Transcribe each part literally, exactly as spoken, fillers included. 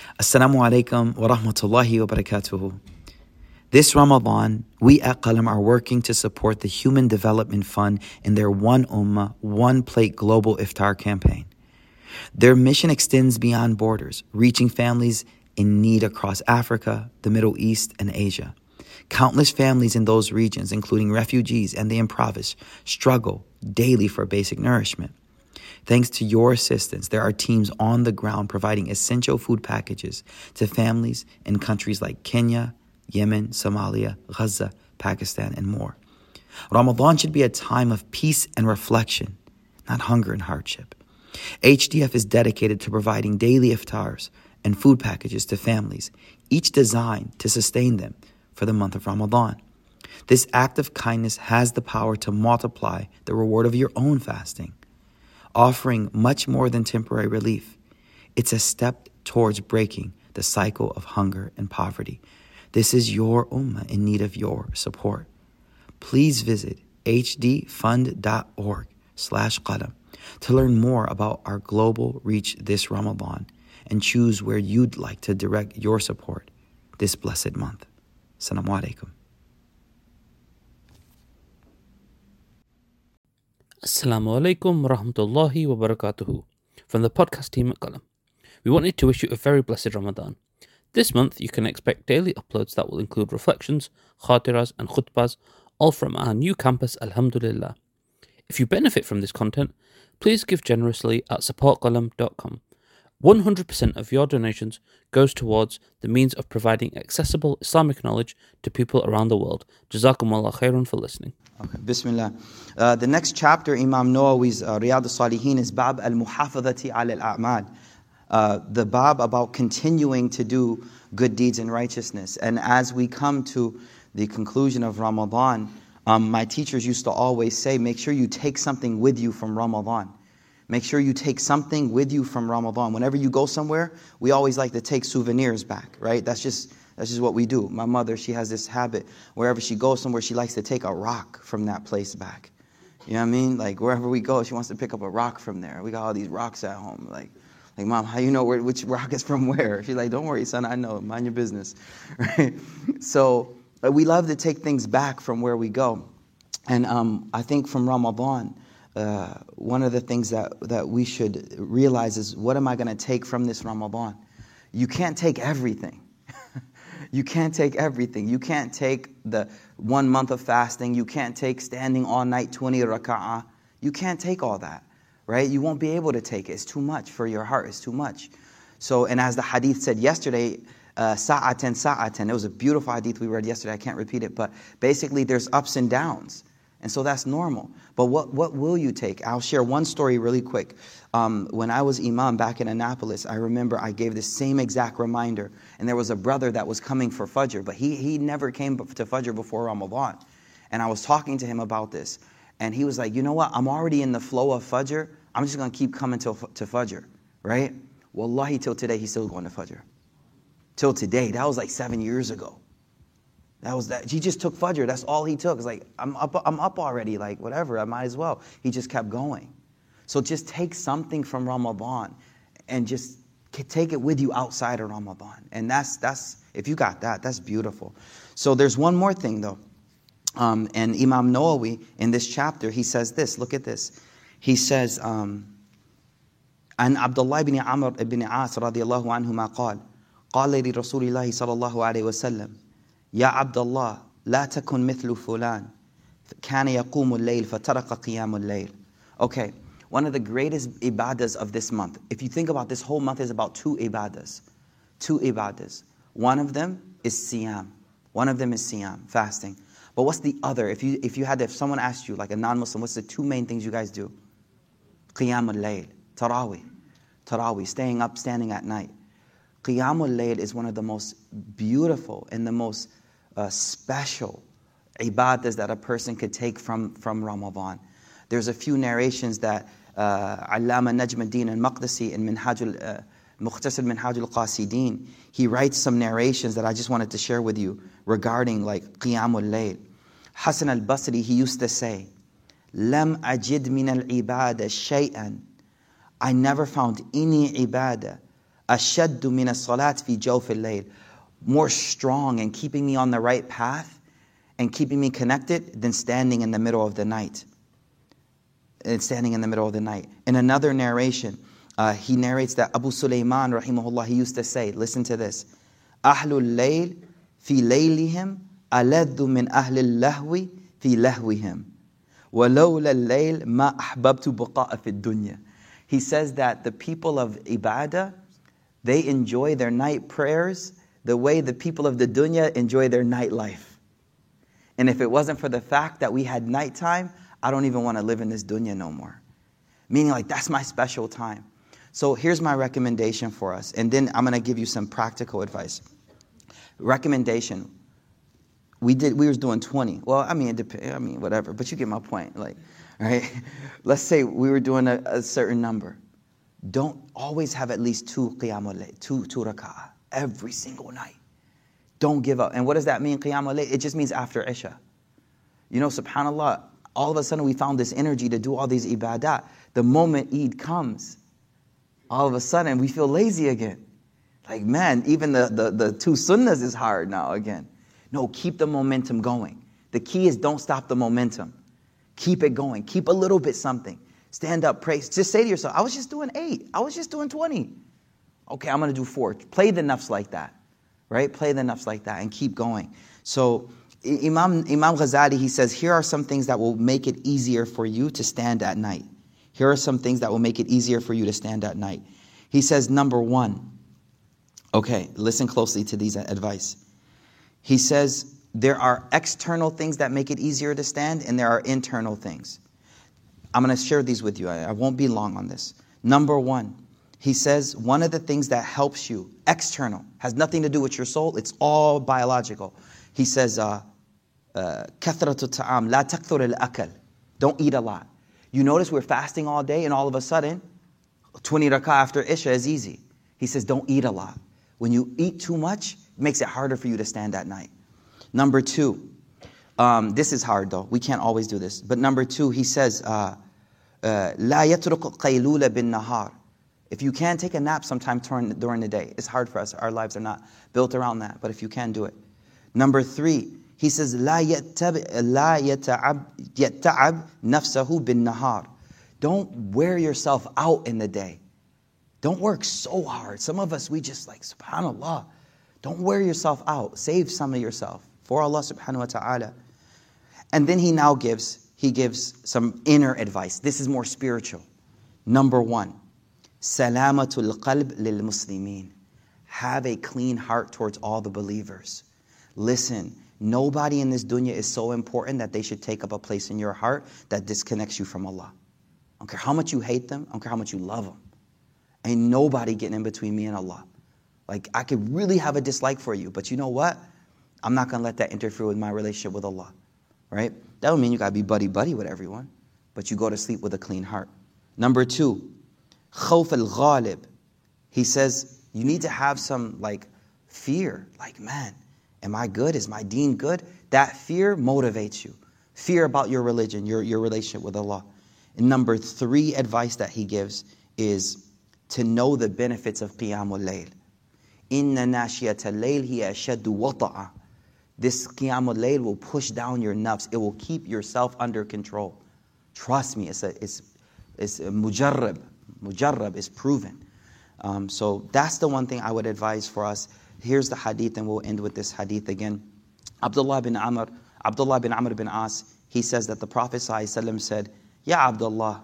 Assalamu alaikum wa rahmatullahi wa barakatuhu. This Ramadan, we at Qalam are working to support the Human Development Fund in their One Ummah, One Plate Global Iftar campaign. Their mission extends beyond borders, reaching families in need across Africa, the Middle East, and Asia. Countless families in those regions, including refugees and the impoverished, struggle daily for basic nourishment. Thanks to your assistance, there are teams on the ground providing essential food packages to families in countries like Kenya, Yemen, Somalia, Gaza, Pakistan, and more. Ramadan should be a time of peace and reflection, not hunger and hardship. H D F is dedicated to providing daily iftars and food packages to families, each designed to sustain them for the month of Ramadan. This act of kindness has the power to multiply the reward of your own fasting, offering much more than temporary relief. It's a step towards breaking the cycle of hunger and poverty. This is your ummah in need of your support. Please visit hdfund.org slash qalam to learn more about our global reach this Ramadan and choose where you'd like to direct your support this blessed month. Assalamu alaikum. Assalamu alaikum wa rahmatullahi wa barakatuhu. From the podcast team at Qalam, we wanted to wish you a very blessed Ramadan. This month you can expect daily uploads that will include reflections, khatiras and khutbahs, all from our new campus, Alhamdulillah. If you benefit from this content, please give generously at support qalam dot com. one hundred percent of your donations goes towards the means of providing accessible Islamic knowledge to people around the world. Jazakumullah khairun for listening. Okay, Bismillah. Uh, the next chapter, Imam Nawawi's uh, Riyadh al-Salihin, is Bab al-Muhafadhati al-A'mal. Uh, the Bab about continuing to do good deeds and righteousness. And as we come to the conclusion of Ramadan, um, my teachers used to always say, make sure you take something with you from Ramadan. Make sure you take something with you from Ramadan. Whenever you go somewhere, we always like to take souvenirs back, right? That's just that's just what we do. My mother, she has this habit. Wherever she goes somewhere, she likes to take a rock from that place back. You know what I mean? Like wherever we go, she wants to pick up a rock from there. We got all these rocks at home. Like, like Mom, how you know where, which rock is from where? She's like, don't worry, son, I know. Mind your business. Right? So uh, we love to take things back from where we go. And um, I think from Ramadan, Uh, one of the things that, that we should realize is, what am I going to take from this Ramadan? You can't take everything. You can't take everything. You can't take the one month of fasting. You can't take standing all night twenty raka'ah. You can't take all that, right? You won't be able to take it. It's too much for your heart. It's too much. So, and as the hadith said yesterday, uh, sa'atan sa'atan. It was a beautiful hadith we read yesterday. I can't repeat it, but basically there's ups and downs. And so that's normal. But what, what will you take? I'll share one story really quick. Um, when I was imam back in Annapolis, I remember I gave this same exact reminder. And there was a brother that was coming for Fajr, but he, he never came to Fajr before Ramadan. And I was talking to him about this. And he was like, you know what? I'm already in the flow of Fajr. I'm just going to keep coming to, to Fajr, right? Wallahi, till today, he's still going to Fajr. Till today. That was like seven years ago. That was that. He just took Fajr. That's all he took. It's like, I'm up, I'm up already. Like, whatever. I might as well. He just kept going. So just take something from Ramadan and just take it with you outside of Ramadan. And that's, that's if you got that, that's beautiful. So there's one more thing, though. Um, and Imam Nawawi, in this chapter, he says this. Look at this. He says, um, عن عبد الله بن عمرو بن عاص رضي الله عنهما قال قال لرسول الله صلى الله عليه وسلم يا عبد الله لا تكن مثل فلان كان يقوم الليل فترك قيام الليل. Okay, one of the greatest ibadas of this month. If you think about this whole month is about two ibadas. Two ibadas. One of them is siyam. One of them is siyam, fasting. But what's the other? If you if you had if someone asked you, like a non-Muslim, what's the two main things you guys do? Qiyam al-layl, Taraweeh. Taraweeh, staying up, standing at night. Qiyam al-layl is one of the most beautiful and the most uh, special ibadas that a person could take from, from Ramadan. There's a few narrations that uh, Allama Najm al-Din al-Maqdisi in Minhajul, uh, Mukhtasar Minhaj al-Qasidin, he writes some narrations that I just wanted to share with you regarding like Qiyam al-layl. Hasan al-Basri, he used to say, Lam ajid min al-ibada shay'an. I never found any ibadah أَشَدُّ مِنَ الصَّلَاةِ فِي جَوْفِ اللَّيْلِ, more strong and keeping me on the right path and keeping me connected than standing in the middle of the night. And standing in the middle of the night. In another narration, uh, he narrates that Abu Sulaiman, rahimahullah, he used to say, listen to this, أَهْلُ اللَّيْلِ فِي لَيْلِهِمْ أَلَذُّ مِنْ أَهْلِ اللَّهْوِ فِي لَهْوِهِمْ وَلَوْلَا اللَّيْلِ مَا أَحْبَبْتُ بُقَاءَ فِي الدُّنْيَا. He says that the people of ibadah, they enjoy their night prayers the way the people of the dunya enjoy their night life. And if it wasn't for the fact that we had nighttime, I don't even want to live in this dunya no more. Meaning like, that's my special time. So here's my recommendation for us. And then I'm going to give you some practical advice. Recommendation. We did. We was doing twenty. Well, I mean, it depends. I mean, whatever. But you get my point. Like, right? Let's say we were doing a, a certain number. Don't always have at least two qiyamul layl, two, two raka'ah, every single night. Don't give up. And what does that mean, qiyamul layl? It just means after Isha. You know, subhanAllah, all of a sudden we found this energy to do all these ibadat. The moment Eid comes, all of a sudden we feel lazy again. Like, man, even the, the, the two sunnahs is hard now again. No, keep the momentum going. The key is don't stop the momentum. Keep it going. Keep a little bit something. Stand up, pray. Just say to yourself, I was just doing eight. I was just doing twenty. Okay, I'm going to do four. Play the nafs like that. Right? Play the nafs like that and keep going. So Imam, Imam Ghazali, he says, here are some things that will make it easier for you to stand at night. Here are some things that will make it easier for you to stand at night. He says, number one, okay, listen closely to these advice. He says, there are external things that make it easier to stand, and there are internal things. I'm going to share these with you. I, I won't be long on this. Number one, he says, one of the things that helps you, external, has nothing to do with your soul, it's all biological. He says, uh, uh, كَثْرَةُ الطَّعَامِ لَا تَكْثُرِ الْأَكَلِ. Don't eat a lot. You notice we're fasting all day, and all of a sudden, twenty rak'ah after Isha is easy. He says, don't eat a lot. When you eat too much, it makes it harder for you to stand at night. Number two, um, this is hard though. We can't always do this. But number two, he says, uh, uh, لَا يَتْرُقُ قَيْلُولَ بِالنَّهَارِ. If you can, take a nap sometime during the day. It's hard for us. Our lives are not built around that. But if you can, do it. Number three, he says, لَا يَتَّعَبْ نَفْسَهُ بِالنَّهَارِ. Don't wear yourself out in the day. Don't work so hard. Some of us, we just like, subhanAllah. Don't wear yourself out. Save some of yourself for Allah subhanahu wa ta'ala. And then he now gives, he gives some inner advice. This is more spiritual. Number one, salamatul qalb lil muslimin. Have a clean heart towards all the believers. Listen, nobody in this dunya is so important that they should take up a place in your heart that disconnects you from Allah. I don't care how much you hate them. I don't care how much you love them. Ain't nobody getting in between me and Allah. Like, I could really have a dislike for you, but you know what? I'm not going to let that interfere with my relationship with Allah. Right? That don't mean you got to be buddy-buddy with everyone, but you go to sleep with a clean heart. Number two, khawf al-ghalib. He says, you need to have some, like, fear. Like, man, am I good? Is my deen good? That fear motivates you. Fear about your religion, your, your relationship with Allah. And number three advice that he gives is to know the benefits of qiyamul layl. Inna nashiyata layl hiya ashaddu wata'a. This qiyamul layl will push down your nafs. It will keep yourself under control. Trust me, it's a, it's, it's a mujarrab. Mujarrab is proven. Um, so that's the one thing I would advise for us. Here's the hadith, and we'll end with this hadith again. Abdullah bin Amr, Abdullah bin Amr bin As, he says that the Prophet ﷺ said, Ya Abdullah,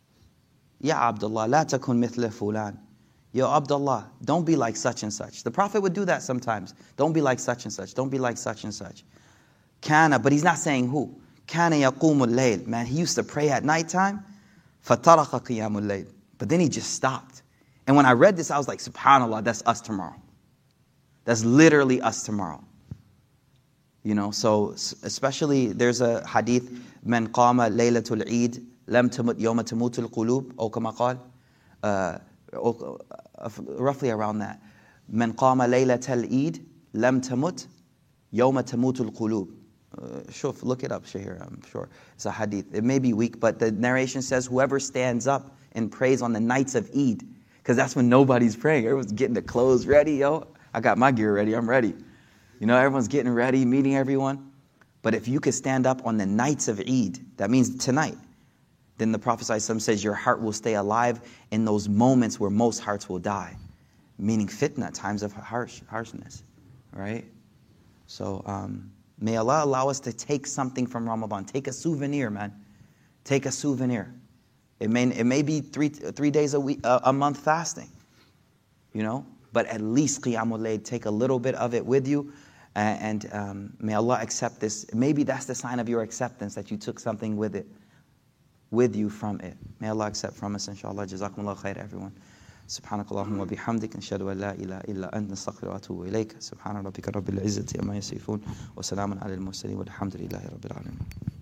Ya Abdullah, la takun mithla fulan. Yo, Abdullah, don't be like such and such. The Prophet would do that sometimes. Don't be like such and such. Don't be like such and such. Kana, but he's not saying who. Kana yaqumul layl. Man, he used to pray at nighttime. Fataraqa qiyamul layl. But then he just stopped. And when I read this, I was like, subhanAllah, that's us tomorrow. That's literally us tomorrow. You know, so especially there's a hadith, man qama laylatul Eid, lam tamut yawma tamutul qulub, or kama qal. Uh, roughly around that. Man qama laylatul Eid, lam tamut yawma tamutul qulub. Shuf, look it up, Shahir, I'm sure. It's a hadith. It may be weak, but the narration says whoever stands up and prays on the nights of Eid, Because that's when nobody's praying. Everyone's getting their clothes ready, yo. I got my gear ready. I'm ready. You know, everyone's getting ready, meeting everyone. But if you could stand up on the nights of Eid, that means tonight, then the Prophet ﷺ says your heart will stay alive in those moments where most hearts will die. Meaning fitna, times of harsh, harshness, right? So um, may Allah allow us to take something from Ramadan. Take a souvenir, man. Take a souvenir. It may it may be three three days a week, a, a month fasting, you know. But at least Qiyamul Layl, take a little bit of it with you, and, and um, may Allah accept this. Maybe that's the sign of your acceptance, that you took something with it, with you from it. May Allah accept from us, inshallah. Jazakumullah khair, everyone. سبحانك اللهم وبحمدك نشهد أن لا إله إلا أنت نستغفرك ونتوب إليك سبحان ربك رب العزة عما يصفون وسلام على المرسلين والحمد لله رب العالمين.